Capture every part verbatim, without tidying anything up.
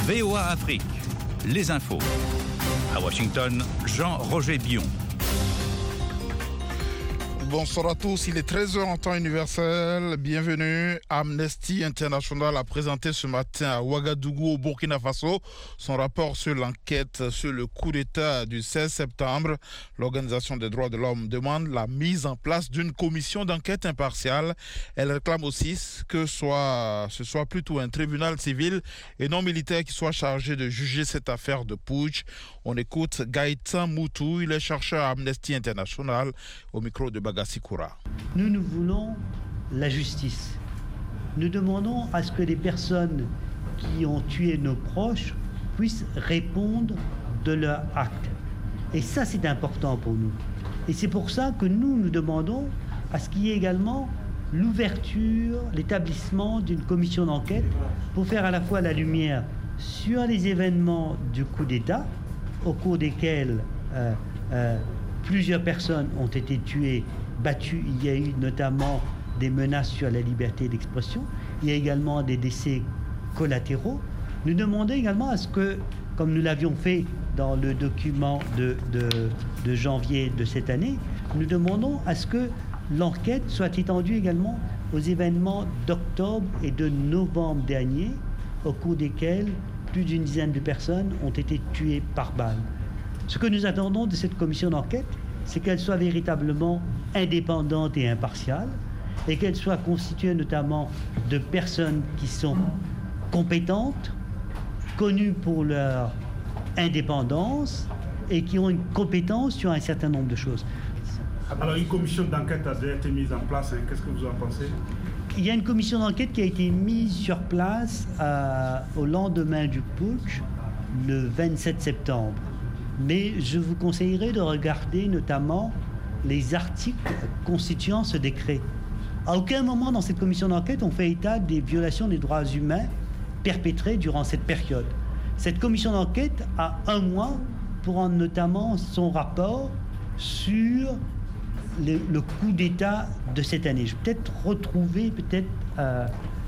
V O A Afrique, les infos. À Washington, Jean-Roger Bion. Bonsoir à tous, il est treize heures en temps universel. Bienvenue. Amnesty International a présenté ce matin à Ouagadougou, au Burkina Faso, son rapport sur l'enquête sur le coup d'État du seize septembre. L'Organisation des droits de l'homme demande la mise en place d'une commission d'enquête impartiale. Elle réclame aussi que soit, ce soit plutôt un tribunal civil et non militaire qui soit chargé de juger cette affaire de putsch. On écoute Gaëtan Moutou, il est chercheur à Amnesty International, au micro de Bagassi Koura. Nous, nous voulons la justice. Nous demandons à ce que les personnes qui ont tué nos proches puissent répondre de leur acte. Et ça, c'est important pour nous. Et c'est pour ça que nous, nous demandons à ce qu'il y ait également l'ouverture, l'établissement d'une commission d'enquête pour faire à la fois la lumière sur les événements du coup d'État, au cours desquels euh, euh, plusieurs personnes ont été tuées, battues. Il y a eu notamment des menaces sur la liberté d'expression. Il y a également des décès collatéraux. Nous demandons également à ce que, comme nous l'avions fait dans le document de, de, de janvier de cette année, nous demandons à ce que l'enquête soit étendue également aux événements d'octobre et de novembre dernier, au cours desquels plus d'une dizaine de personnes ont été tuées par balle. Ce que nous attendons de cette commission d'enquête, c'est qu'elle soit véritablement indépendante et impartiale, et qu'elle soit constituée notamment de personnes qui sont compétentes, connues pour leur indépendance, et qui ont une compétence sur un certain nombre de choses. Alors une commission d'enquête a déjà été mise en place, hein. Qu'est-ce que vous en pensez ? Il y a une commission d'enquête qui a été mise sur place euh, au lendemain du putsch, le vingt-sept septembre. Mais je vous conseillerais de regarder notamment les articles constituant ce décret. À aucun moment dans cette commission d'enquête on fait état des violations des droits humains perpétrées durant cette période. Cette commission d'enquête a un mois pour rendre notamment son rapport sur Le, le coup d'État de cette année. Je vais peut-être retrouver peut-être euh,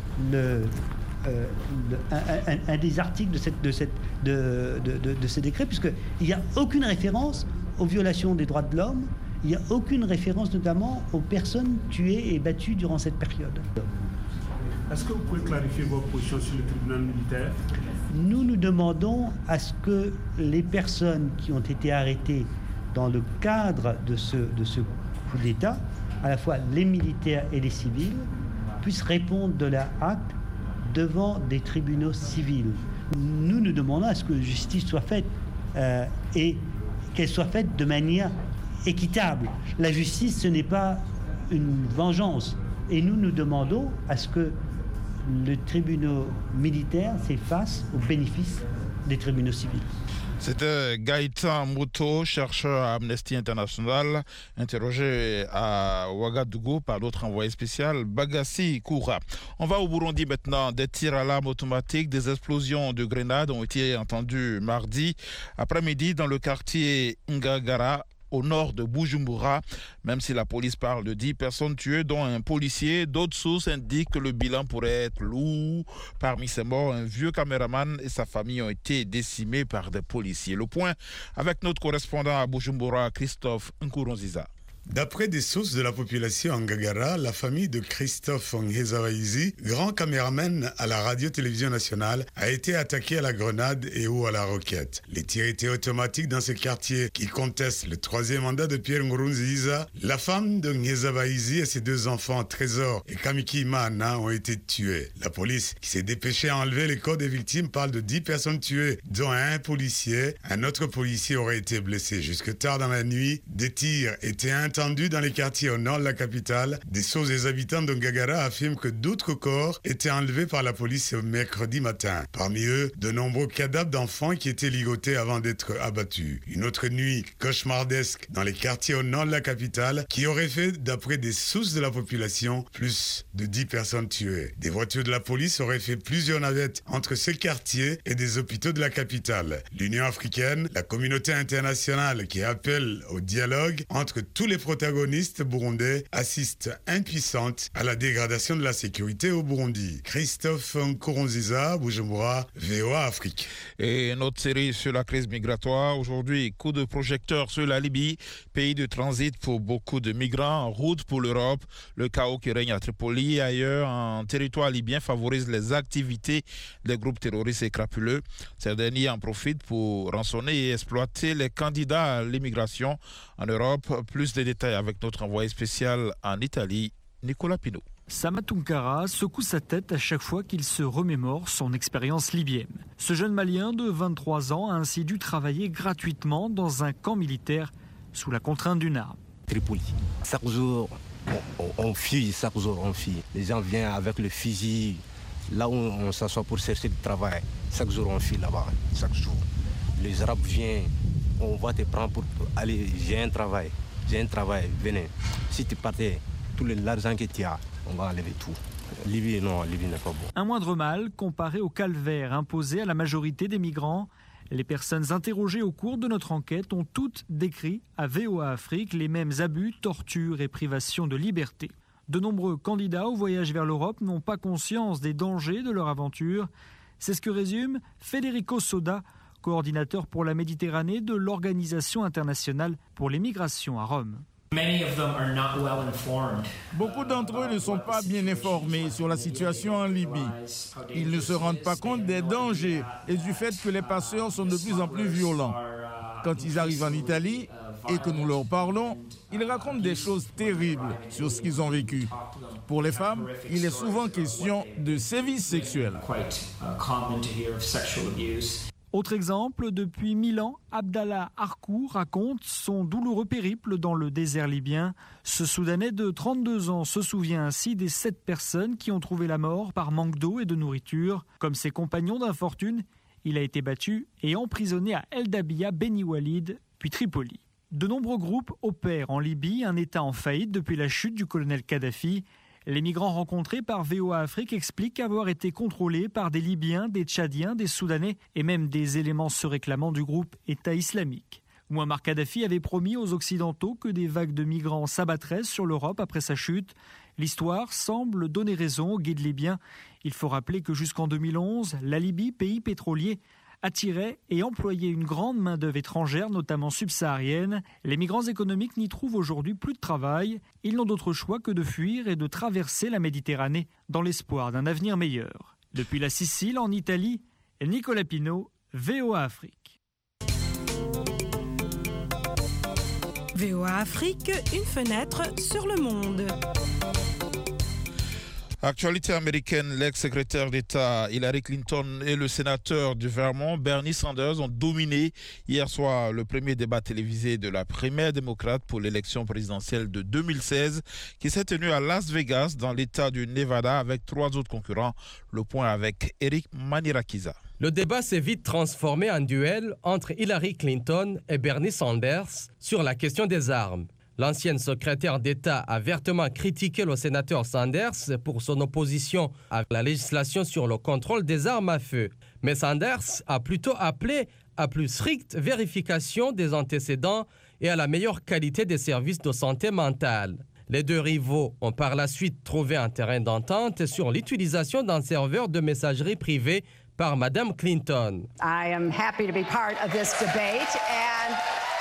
le, euh, le, un, un, un des articles de, cette, de, cette, de, de, de, de ce décret, puisqu'il n'y a aucune référence aux violations des droits de l'homme, il n'y a aucune référence notamment aux personnes tuées et battues durant cette période. Est-ce que vous pouvez clarifier votre position sur le tribunal militaire ? Nous nous demandons à ce que les personnes qui ont été arrêtées dans le cadre de ce, de ce coup d'État, à la fois les militaires et les civils, puissent répondre de leur acte devant des tribunaux civils. Nous nous demandons à ce que la justice soit faite euh, et qu'elle soit faite de manière équitable. La justice, ce n'est pas une vengeance. Et nous nous demandons à ce que le tribunal militaire s'efface au bénéfice des tribunaux civils. C'était Gaëtan Moutou, chercheur à Amnesty International, interrogé à Ouagadougou par notre envoyé spécial Bagassi Koura. On va au Burundi maintenant. Des tirs à l'arme automatique, des explosions de grenades ont été entendues mardi après-midi dans le quartier Ngagara, au nord de Bujumbura. Même si la police parle de dix personnes tuées, dont un policier, d'autres sources indiquent que le bilan pourrait être lourd. Parmi ces morts, un vieux caméraman et sa famille ont été décimés par des policiers. Le point avec notre correspondant à Bujumbura, Christophe Nkurunziza. D'après des sources de la population en Ngagara, la famille de Christophe Ngezawaizi, grand caméraman à la radio-télévision nationale, a été attaquée à la grenade et ou à la roquette. Les tirs étaient automatiques dans ce quartier qui conteste le troisième mandat de Pierre Nkurunziza. La femme de Ngezawaizi et ses deux enfants, Trésor et Kamiki Imana, ont été tués. La police, qui s'est dépêchée à enlever les corps des victimes, parle de dix personnes tuées, dont un policier. Un autre policier aurait été blessé. Jusque tard dans la nuit, des tirs étaient entendus dans les quartiers au nord de la capitale. Des sources des habitants de Ngagara affirment que d'autres corps étaient enlevés par la police mercredi matin. Parmi eux, de nombreux cadavres d'enfants qui étaient ligotés avant d'être abattus. Une autre nuit cauchemardesque dans les quartiers au nord de la capitale qui aurait fait, d'après des sources de la population, plus de dix personnes tuées. Des voitures de la police auraient fait plusieurs navettes entre ces quartiers et des hôpitaux de la capitale. L'Union africaine, la communauté internationale qui appelle au dialogue entre tous les protagonistes burundais assistent impuissantes à la dégradation de la sécurité au Burundi. Christophe Nkurunziza, Bujumbura, V O A Afrique. Et notre série sur la crise migratoire. Aujourd'hui, coup de projecteur sur la Libye, pays de transit pour beaucoup de migrants, en route pour l'Europe. Le chaos qui règne à Tripoli et ailleurs en territoire libyen favorise les activités des groupes terroristes et crapuleux. Ces derniers en profitent pour rançonner et exploiter les candidats à l'immigration en Europe. Plus de détails avec notre envoyé spécial en Italie, Nicolas Pinault. Sama Tunkara secoue sa tête à chaque fois qu'il se remémore son expérience libyenne. Ce jeune Malien de vingt-trois ans a ainsi dû travailler gratuitement dans un camp militaire sous la contrainte d'une arme. Tripoli. Chaque jour, on, on fuit, chaque jour on fuit. Les gens viennent avec le fusil, là où on s'assoit pour chercher du travail. Chaque jour on fuit là-bas, chaque jour. Les Arabes viennent, on va te prendre pour aller, j'ai un travail, j'ai un travail, venez. Si tu partais, tout l'argent que tu as, on va enlever tout. Libye, non, Libye n'est pas bon. Un moindre mal comparé au calvaire imposé à la majorité des migrants. Les personnes interrogées au cours de notre enquête ont toutes décrit à V O A Afrique les mêmes abus, tortures et privations de liberté. De nombreux candidats au voyage vers l'Europe n'ont pas conscience des dangers de leur aventure. C'est ce que résume Federico Soda, coordinateur pour la Méditerranée de l'Organisation internationale pour les migrations à Rome. Beaucoup d'entre eux ne sont pas bien informés sur la situation en Libye. Ils ne se rendent pas compte des dangers et du fait que les passeurs sont de plus en plus violents. Quand ils arrivent en Italie et que nous leur parlons, ils racontent des choses terribles sur ce qu'ils ont vécu. Pour les femmes, il est souvent question de sévices sexuels. Autre exemple, depuis mille ans, Abdallah Arkou raconte son douloureux périple dans le désert libyen. Ce Soudanais de trente-deux ans se souvient ainsi des sept personnes qui ont trouvé la mort par manque d'eau et de nourriture. Comme ses compagnons d'infortune, il a été battu et emprisonné à El Dabia, Beni Walid, puis Tripoli. De nombreux groupes opèrent en Libye, un État en faillite depuis la chute du colonel Kadhafi. Les migrants rencontrés par V O A Afrique expliquent avoir été contrôlés par des Libyens, des Tchadiens, des Soudanais et même des éléments se réclamant du groupe État islamique. Mouammar Kadhafi avait promis aux Occidentaux que des vagues de migrants s'abattraient sur l'Europe après sa chute. L'histoire semble donner raison aux guides libyens. Il faut rappeler que jusqu'en deux mille onze, la Libye, pays pétrolier, attirait et employait une grande main-d'œuvre étrangère, notamment subsaharienne. Les migrants économiques n'y trouvent aujourd'hui plus de travail. Ils n'ont d'autre choix que de fuir et de traverser la Méditerranée dans l'espoir d'un avenir meilleur. Depuis la Sicile, en Italie, Nicolas Pinault, V O A Afrique. V O A Afrique, une fenêtre sur le monde. Actualité américaine, l'ex-secrétaire d'État Hillary Clinton et le sénateur du Vermont Bernie Sanders ont dominé hier soir le premier débat télévisé de la primaire démocrate pour l'élection présidentielle de deux mille seize qui s'est tenu à Las Vegas dans l'État du Nevada avec trois autres concurrents. Le point avec Eric Manirakiza. Le débat s'est vite transformé en duel entre Hillary Clinton et Bernie Sanders sur la question des armes. L'ancienne secrétaire d'État a vertement critiqué le sénateur Sanders pour son opposition à la législation sur le contrôle des armes à feu. Mais Sanders a plutôt appelé à plus stricte vérification des antécédents et à la meilleure qualité des services de santé mentale. Les deux rivaux ont par la suite trouvé un terrain d'entente sur l'utilisation d'un serveur de messagerie privée par Madame Clinton. I am happy to be part of this debate and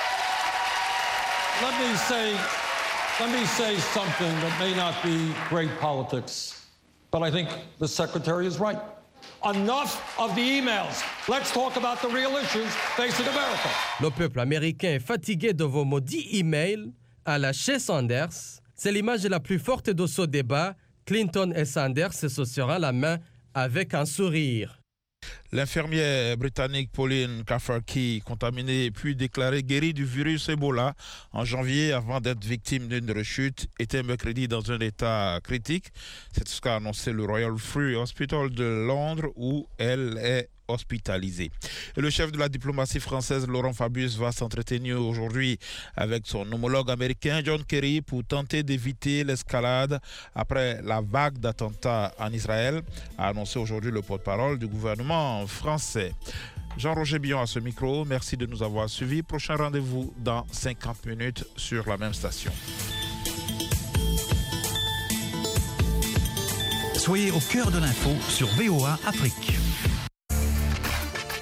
Let me say, let me say something that may not be great politics, but I think the Secretary is right. Enough of the emails. Let's talk about the real issues facing America. Le peuple américain est fatigué de vos maudits emails à la chez Sanders. C'est l'image la plus forte de ce débat. Clinton et Sanders se serrant la main avec un sourire. L'infirmière britannique Pauline Kafarki, contaminée puis déclarée guérie du virus Ebola en janvier avant d'être victime d'une rechute, était mercredi dans un état critique. C'est ce qu'a annoncé le Royal Free Hospital de Londres où elle est hospitalisé. Et le chef de la diplomatie française, Laurent Fabius, va s'entretenir aujourd'hui avec son homologue américain, John Kerry, pour tenter d'éviter l'escalade après la vague d'attentats en Israël, a annoncé aujourd'hui le porte-parole du gouvernement français. Jean-Roger Billon à ce micro. Merci de nous avoir suivis. Prochain rendez-vous dans cinquante minutes sur la même station. Soyez au cœur de l'info sur V O A Afrique.